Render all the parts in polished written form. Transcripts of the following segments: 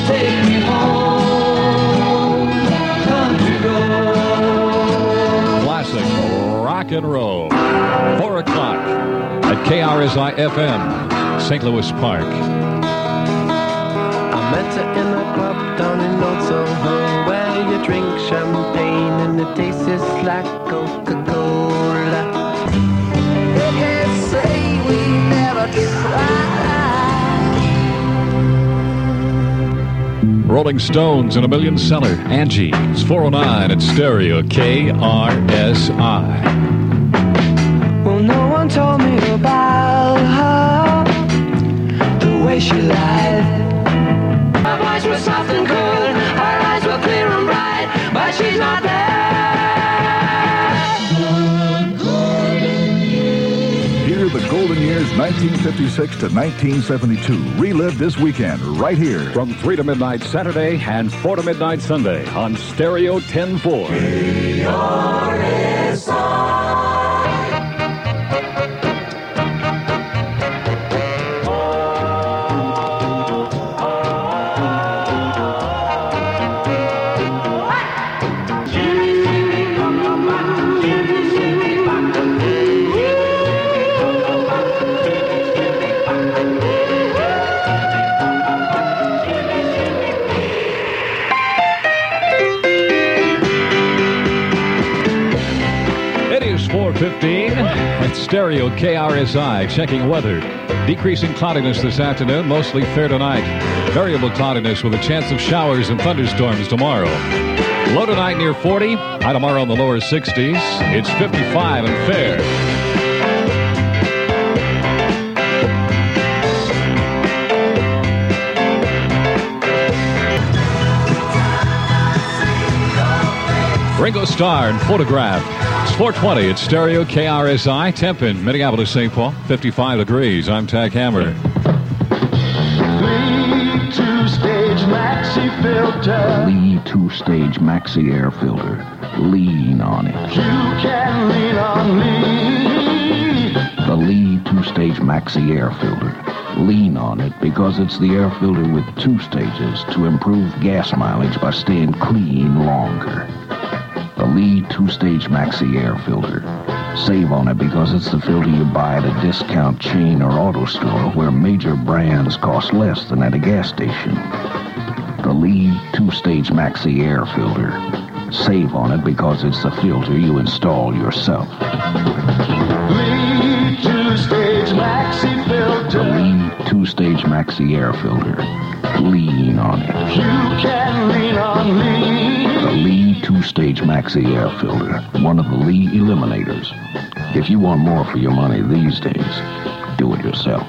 take me home, country road. Classic rock and roll. 4 o'clock at KRSI FM, St. Louis Park. I met her in a club down in Old Soho, where you drink champagne and it tastes just like Coca-Cola. They can't say we never tried. Rolling Stones and a million seller. Angie's 409 at Stereo KRSI. Well, no one told me about her, the way she lied. Her voice was soft and cool, her eyes were clear and bright, but she's not there. Hear the golden years 1956 to 1972 relived this weekend right here. From 3 to midnight Saturday and 4 to midnight Sunday on Stereo 10-4. It is 4:15 at Stereo KRSI. Checking weather. Decreasing cloudiness this afternoon, mostly fair tonight. Variable cloudiness with a chance of showers and thunderstorms tomorrow. Low tonight near 40. High tomorrow in the lower 60s. It's 55 and fair. Ringo Starr and Photograph. It's 4:20 at Stereo KRSI. Temp in Minneapolis, St. Paul, 55 degrees. I'm Tag Hammer. Lee two-stage maxi filter. Lee two-stage maxi air filter. Lean on it. You can lean on me. The Lee two-stage maxi air filter. Lean on it because it's the air filter with 2 stages to improve gas mileage by staying clean longer. The Lee two-stage maxi air filter. Save on it because it's the filter you buy at a discount chain or auto store where major brands cost less than at a gas station. The Lee two-stage maxi air filter. Save on it because it's the filter you install yourself. Lee two-stage maxi The filter. Lee two-stage maxi air filter. Lean on it. You can lean on me. The Lee two-stage maxi air filter. One of the Lee eliminators. If you want more for your money these days, do it yourself.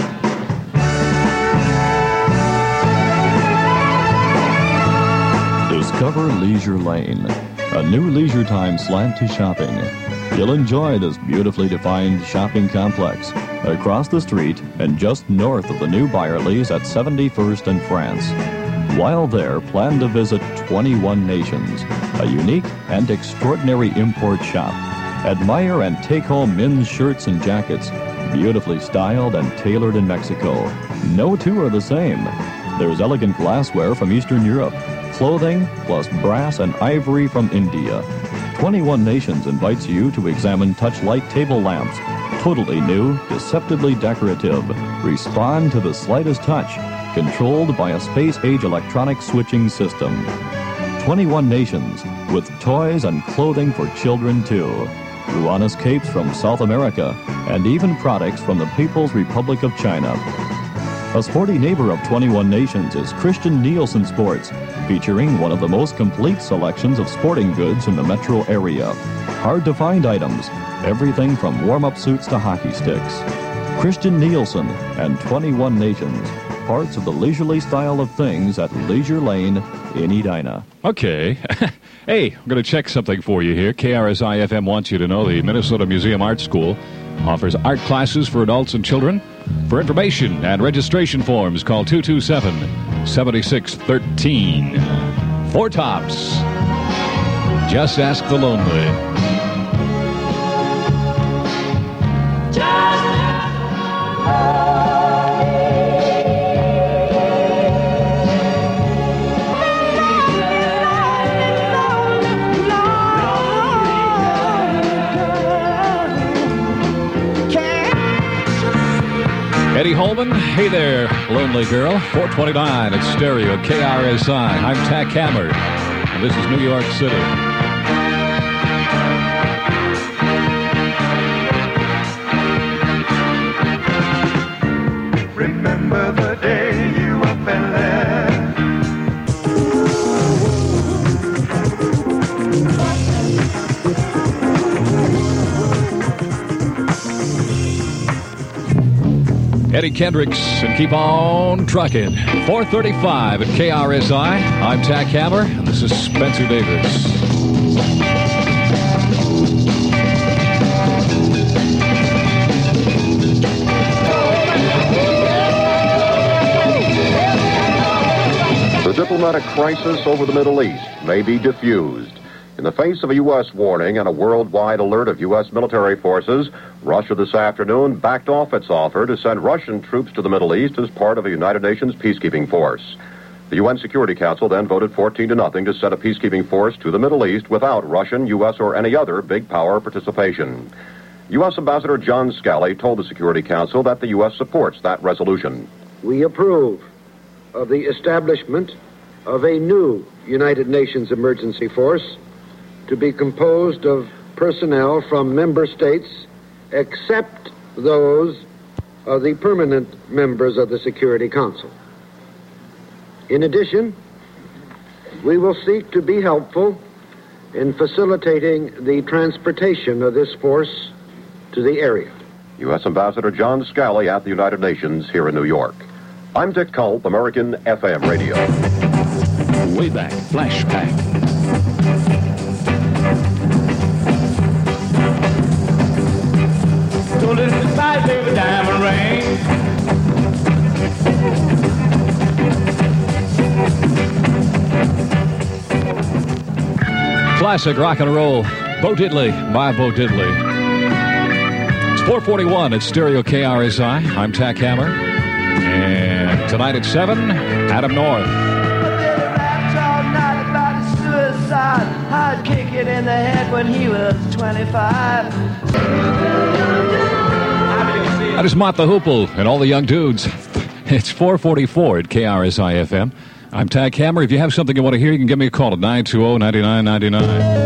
Discover Leisure Lane, a new leisure time slant to shopping. You'll enjoy this beautifully defined shopping complex across the street and just north of the new Byerly's at 71st and France. While there, plan to visit 21 Nations, a unique and extraordinary import shop. Admire and take home men's shirts and jackets, beautifully styled and tailored in Mexico. No two are the same. There's elegant glassware from Eastern Europe, clothing, plus brass and ivory from India. 21 Nations invites you to examine Touchlight table lamps. Totally new, deceptively decorative. Respond to the slightest touch. Controlled by a space-age electronic switching system. 21 Nations, with toys and clothing for children too. Ruanas capes from South America, and even products from the People's Republic of China. A sporty neighbor of 21 Nations is Christian Nielsen Sports, featuring one of the most complete selections of sporting goods in the metro area. Hard-to-find items, everything from warm-up suits to hockey sticks. Christian Nielsen and 21 Nations, parts of the leisurely style of things at Leisure Lane in Edina. Okay. Hey, I'm going to check something for you here. KRSI-FM wants you to know the Minnesota Museum Art School offers art classes for adults and children. For information and registration forms, call 227-7613. Four Tops. Just Ask the Lonely. Coleman. Hey there, lonely girl. 429 at Stereo KRSI. I'm Tack Hammer, and this is New York City. Remember the day you up and left. Eddie Kendricks and Keep On Truckin'. 435 at KRSI. I'm Tack Hammer, and this is Spencer Davis. The diplomatic crisis over the Middle East may be diffused. In the face of a U.S. warning and a worldwide alert of U.S. military forces, Russia this afternoon backed off its offer to send Russian troops to the Middle East as part of a United Nations peacekeeping force. The UN Security Council then voted 14-0 to send a peacekeeping force to the Middle East without Russian, U.S., or any other big power participation. U.S. Ambassador John Scali told the Security Council that the U.S. supports that resolution. We approve of the establishment of a new United Nations emergency force to be composed of personnel from member states except those of the permanent members of the Security Council. In addition, we will seek to be helpful in facilitating the transportation of this force to the area. U.S. Ambassador John Scali at the United Nations here in New York. I'm Dick Culp, American FM Radio. Way back, flashback. So let the side of a diamond ring. Classic rock and roll. Bo Diddley by Bo Diddley. It's 441 at Stereo KRSI. I'm Tack Hammer. And tonight at 7, Adam North. I'd kick it in the head when he was 25. That is Mott the Hoople and all the young dudes. It's 444 at KRSI FM. I'm Tack Hammer. If you have something you want to hear, you can give me a call at 920-9999.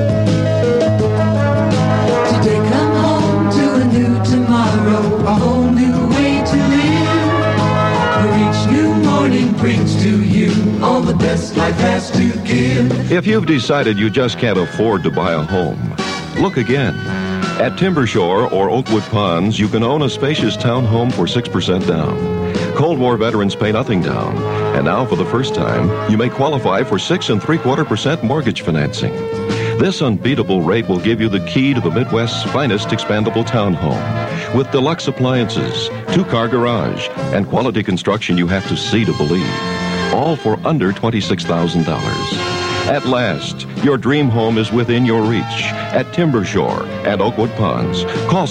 Today come home to a new tomorrow, a whole new way to live. Where each new morning brings to you all the best life has to give. If you've decided you just can't afford to buy a home, look again. At Timbershore or Oakwood Ponds, you can own a spacious townhome for 6% down. Cold War veterans pay nothing down. And now, for the first time, you may qualify for 6 3/4% mortgage financing. This unbeatable rate will give you the key to the Midwest's finest expandable townhome. With deluxe appliances, 2-car garage, and quality construction you have to see to believe. All for under $26,000. At last, your dream home is within your reach at Timbershore and Oakwood Ponds. Call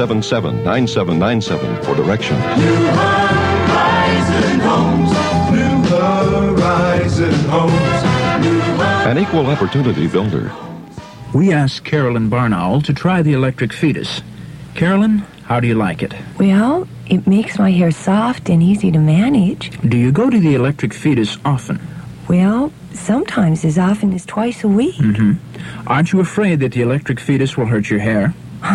777-9797 for directions. New Horizon Homes. New Horizon Homes. An equal opportunity builder. We asked Carolyn Barnowl to try the electric fetus. Carolyn, how do you like it? Well, it makes my hair soft and easy to manage. Do you go to the electric fetus often? Well, sometimes as often as twice a week. Aren't you afraid that the electric fetus will hurt your hair?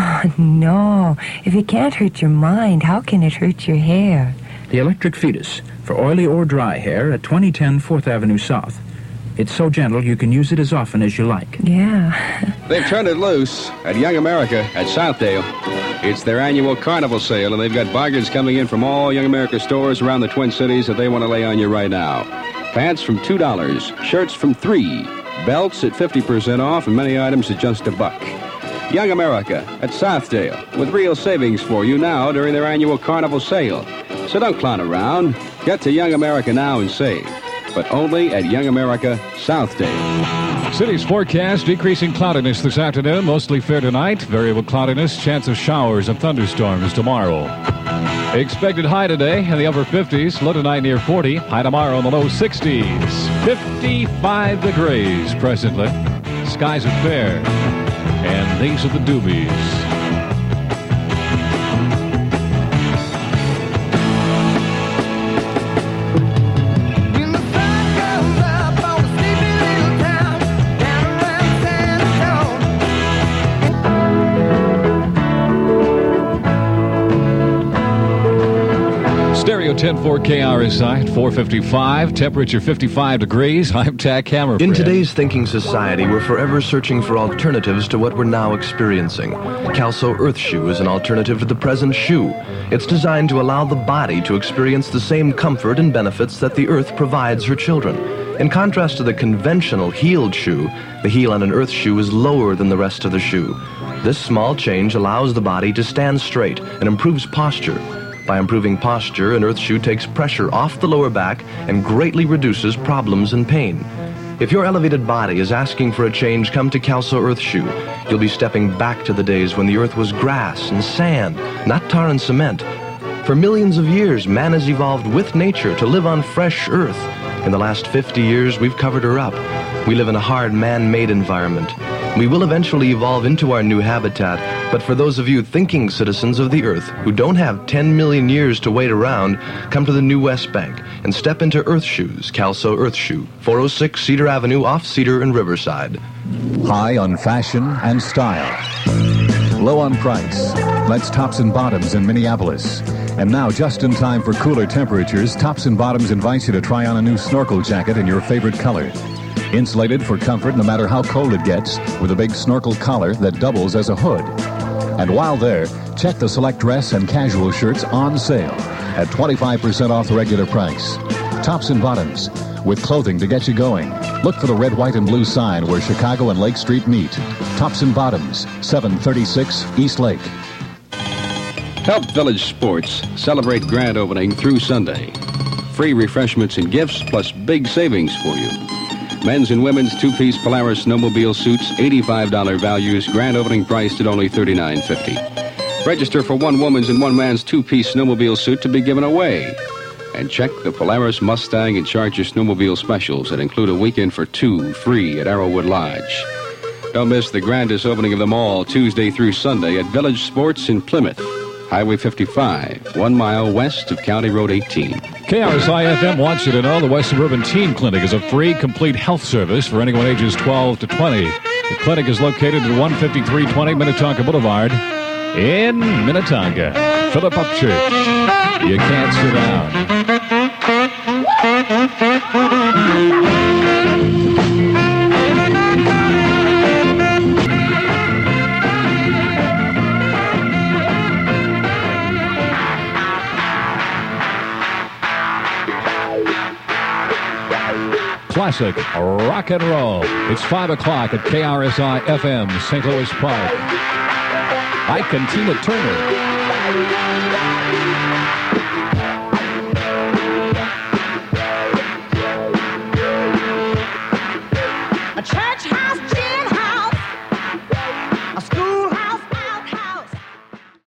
No. If it can't hurt your mind, how can it hurt your hair? The electric fetus, for oily or dry hair, at 2010 4th Avenue South. It's so gentle you can use it as often as you like. Yeah. They've turned it loose at Young America at Southdale. It's their annual carnival sale, and they've got bargains coming in from all Young America stores around the Twin Cities that they want to lay on you right now. Pants from $2, shirts from $3, belts at 50% off, and many items at just $1. Young America at Southdale, with real savings for you now during their annual carnival sale. So don't clown around. Get to Young America now and save. But only at Young America, Southdale. City's forecast, decreasing cloudiness this afternoon, mostly fair tonight. Variable cloudiness, chance of showers and thunderstorms tomorrow. Expected high today in the upper 50s, low tonight near 40, high tomorrow in the low 60s. 55 degrees presently. Skies are fair. And these are the doobies. Stereo 10-4 KRSI at 4:55. Temperature 55 degrees. I'm Tack Hammer. In today's thinking society, we're forever searching for alternatives to what we're now experiencing. Calso Earth Shoe is an alternative to the present shoe. It's designed to allow the body to experience the same comfort and benefits that the earth provides her children. In contrast to the conventional heeled shoe, the heel on an earth shoe is lower than the rest of the shoe. This small change allows the body to stand straight and improves posture. By improving posture, an earth shoe takes pressure off the lower back and greatly reduces problems and pain. If your elevated body is asking for a change, come to Calso Earth Shoe. You'll be stepping back to the days when the earth was grass and sand, not tar and cement. For millions of years, man has evolved with nature to live on fresh earth. In the last 50 years, we've covered her up. We live in a hard man-made environment. We will eventually evolve into our new habitat, but for those of you thinking citizens of the earth who don't have 10 million years to wait around, come to the new West Bank and step into Earth Shoes, Calso Earth Shoe, 406 Cedar Avenue off Cedar and Riverside. High on fashion and style. Low on price. That's Tops and Bottoms in Minneapolis. And now, just in time for cooler temperatures, Tops and Bottoms invites you to try on a new snorkel jacket in your favorite color. Insulated for comfort no matter how cold it gets, with a big snorkel collar that doubles as a hood. And while there, check the select dress and casual shirts on sale at 25% off the regular price. Tops and Bottoms, with clothing to get you going. Look for the red, white, and blue sign where Chicago and Lake Street meet. Tops and Bottoms, 736 East Lake. Help Village Sports celebrate grand opening through Sunday. Free refreshments and gifts, plus big savings for you. Men's and women's two-piece Polaris snowmobile suits, $85 values, grand opening priced at only $39.50. Register for one woman's and one man's two-piece snowmobile suit to be given away. And check the Polaris, Mustang, and Charger snowmobile specials that include a weekend for two free at Arrowwood Lodge. Don't miss the grandest opening of them all, Tuesday through Sunday at Village Sports in Plymouth. Highway 55, 1 mile west of County Road 18. KRSI-FM wants you to know the West Suburban Teen Clinic is a free, complete health service for anyone ages 12 to 20. The clinic is located at 15320 Minnetonka Boulevard in Minnetonka. Philip Upchurch. You can't sit down. Classic rock and roll. It's 5 o'clock at KRSI-FM, St. Louis Park. Ike and Tina Turner.